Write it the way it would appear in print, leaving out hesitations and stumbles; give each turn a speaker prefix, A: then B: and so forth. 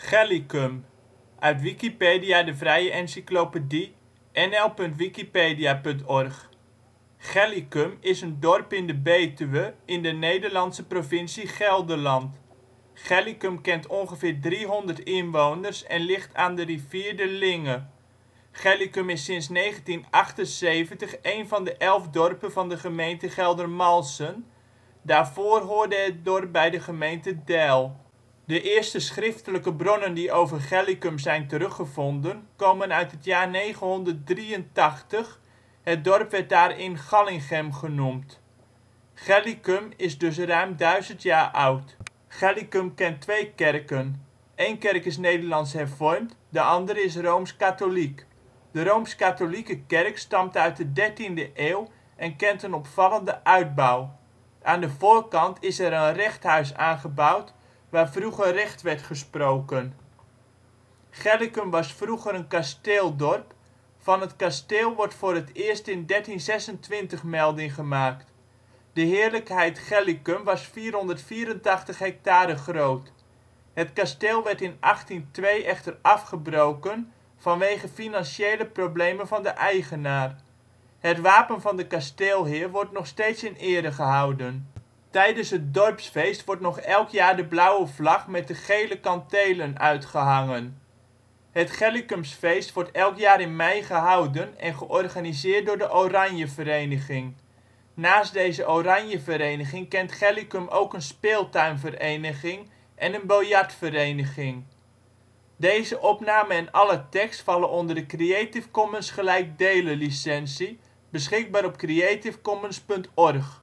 A: Gellicum, uit Wikipedia, de vrije encyclopedie. nl.wikipedia.org. Gellicum is een dorp in de Betuwe in de Nederlandse provincie Gelderland. Gellicum kent ongeveer 300 inwoners en ligt aan de rivier de Linge. Gellicum is sinds 1978 een van de 11 dorpen van de gemeente Geldermalsen, daarvoor hoorde het dorp bij de gemeente Deil. De eerste schriftelijke bronnen die over Gellicum zijn teruggevonden komen uit het jaar 983, het dorp werd daarin Gallinghem genoemd. Gellicum is dus ruim 1000 jaar oud. Gellicum kent twee kerken. Eén kerk is Nederlands-hervormd, de andere is rooms-katholiek. De rooms-katholieke kerk stamt uit de 13e eeuw en kent een opvallende uitbouw. Aan de voorkant is er een rechthuis aangebouwd waar vroeger recht werd gesproken. Gellicum was vroeger een kasteeldorp, van het kasteel wordt voor het eerst in 1326 melding gemaakt. De heerlijkheid Gellicum was 484 hectare groot. Het kasteel werd in 1802 echter afgebroken vanwege financiële problemen van de eigenaar. Het wapen van de kasteelheer wordt nog steeds in ere gehouden. Tijdens het dorpsfeest wordt nog elk jaar de blauwe vlag met de gele kantelen uitgehangen. Het Gellicumsfeest wordt elk jaar in mei gehouden en georganiseerd door de Oranjevereniging. Naast deze Oranjevereniging kent Gellicum ook een speeltuinvereniging en een biljartvereniging. Deze opname en alle tekst vallen onder de Creative Commons gelijkdelen licentie, beschikbaar op creativecommons.org